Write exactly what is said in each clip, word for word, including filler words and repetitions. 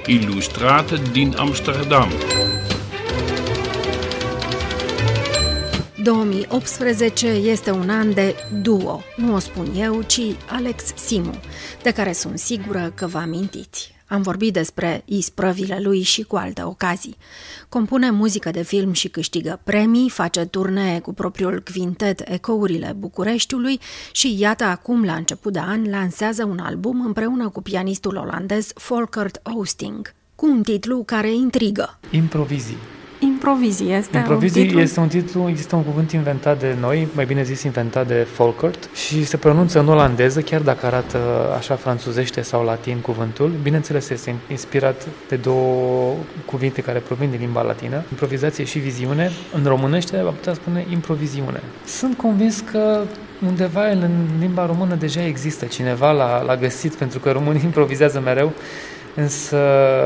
Ilustrate din Amsterdam. două mii optsprezece este un an de duo, nu o spun eu, ci Alex Simu, de care sunt sigură că vă amintiți. Am vorbit despre isprăvile lui și cu alte ocazii. Compune muzică de film și câștigă premii, face turnee cu propriul quintet Ecourile Bucureștiului și iată acum, la început de an, lansează un album împreună cu pianistul olandez Volkert Oosting, cu un titlu care intrigă. Improvizii. Improvizii este Improvizii un titlu? este un titlu, există un cuvânt inventat de noi, mai bine zis inventat de Volkert, și se pronunță în olandeză, chiar dacă arată așa franțuzește sau latin cuvântul. Bineînțeles, este inspirat de două cuvinte care provin din limba latină, improvizație și viziune. În românește am putea spune improviziune. Sunt convins că undeva în limba română deja există, cineva l-a, l-a găsit, pentru că românii improvizează mereu. Însă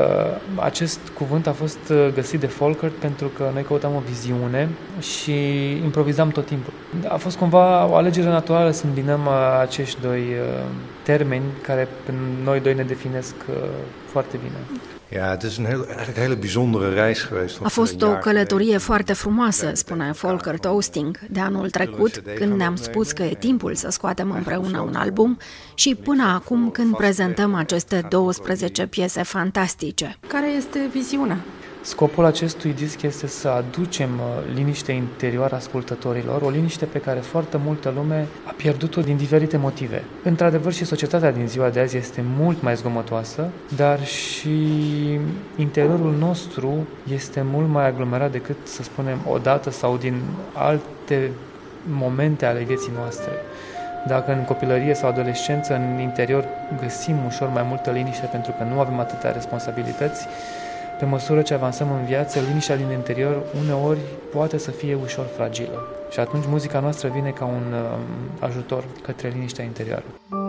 acest cuvânt a fost găsit de Volkert pentru că noi căutam o viziune și improvizam tot timpul. A fost cumva o alegere naturală să îmbinăm acești doi termeni care pe noi doi ne definesc foarte bine. Ja, het is een heel, eigenlijk een hele bijzondere reis geweest. A fost o călătorie foarte frumoasă, spune Volkert Oosting, de anul trecut, când ne-am spus că e timpul să scoatem împreună un album și până acum când prezentăm aceste douăsprezece piese fantastice. Care este viziunea? Scopul acestui disc este să aducem liniște interioară ascultătorilor, o liniște pe care foarte multă lume a pierdut-o din diferite motive. Într-adevăr, și societatea din ziua de azi este mult mai zgomotoasă, dar și interiorul nostru este mult mai aglomerat decât, să spunem, odată sau din alte momente ale vieții noastre. Dacă în copilărie sau adolescență, în interior, găsim ușor mai multă liniște pentru că nu avem atâtea responsabilități, pe măsură ce avansăm în viață, liniștea din interior uneori poate să fie ușor fragilă. Și atunci muzica noastră vine ca un uh, ajutor către liniștea interioară.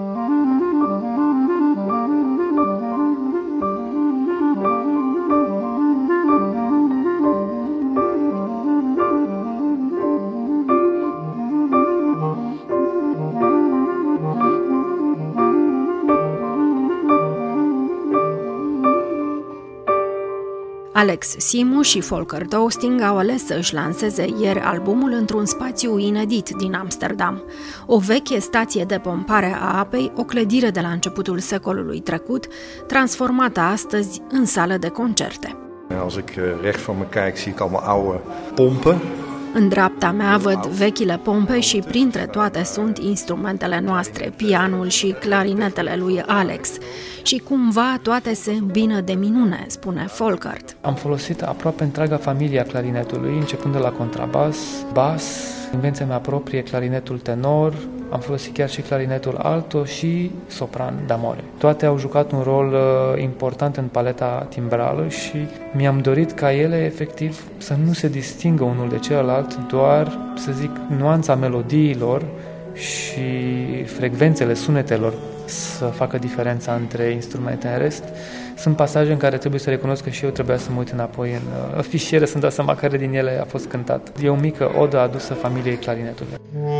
Alex Simu și Volkert Oosting au ales să își lanseze ieri albumul într-un spațiu inedit din Amsterdam. O veche stație de pompare a apei, o clădire de la începutul secolului trecut, transformată astăzi în sală de concerte. Als ik rechts van me kijk, zie ik allemaal oude pompen. În dreapta mea văd vechile pompe și printre toate sunt instrumentele noastre, pianul și clarinetele lui Alex. Și cumva toate se îmbină de minune, spune Volkert. Am folosit aproape întreaga familie a clarinetului, începând de la contrabas, bas, invenția mea proprie, clarinetul tenor, am folosit chiar și clarinetul alto și sopran d'amore. Toate au jucat un rol uh, important în paleta timbrală și mi-am dorit ca ele, efectiv, să nu se distingă unul de celălalt, doar, să zic, nuanța melodiilor și frecvențele sunetelor să facă diferența între instrumente. În rest, sunt pasaje în care trebuie să recunosc că și eu trebuia să mă uit înapoi în uh, fișiere, să-mi dau seama care din ele a fost cântat. E o mică odă adusă familiei clarinetului.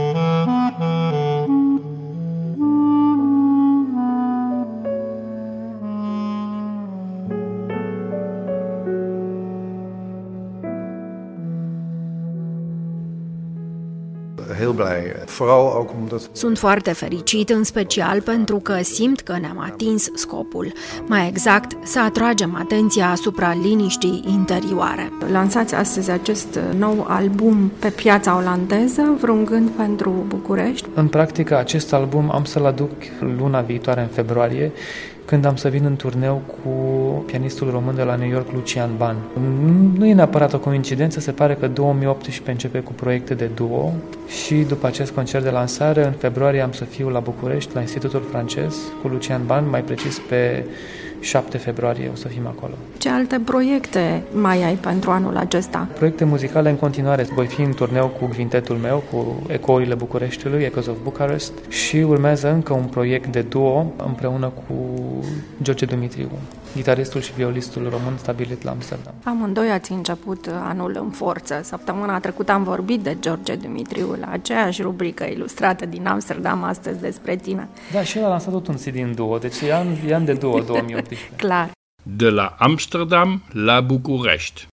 Heel blij. Vooral ook omdat... Sunt foarte fericit, în special pentru că simt că ne-am atins scopul. Mai exact, să atragem atenția asupra liniștii interioare. Lansați astăzi acest nou album pe piața olandeză, vreun gând pentru București? În practică, acest album am să-l aduc luna viitoare, în februarie, când am să vin în turneu cu pianistul român de la New York, Lucian Ban. Nu e neapărat o coincidență, se pare că două mii optsprezece începe cu proiecte de duo și după acest concert de lansare, în februarie am să fiu la București, la Institutul Francez, cu Lucian Ban, mai precis pe șapte februarie o să fim acolo. Ce alte proiecte mai ai pentru anul acesta? Proiecte muzicale în continuare. Voi fi în turneu cu quintetul meu, cu Ecourile Bucureștiului, Echoes of Bucharest, și urmează încă un proiect de duo împreună cu George Dumitriu, gitaristul și violistul român stabilit la Amsterdam. Amândoi ați început anul în forță. Săptămâna trecută am vorbit de George Dumitriu la aceeași rubrică ilustrată din Amsterdam, astăzi despre tine. Da, și el a lansat tot un C D în duo, deci e an, e an de duo două mii optsprezece. Clar. De la Amsterdam la București.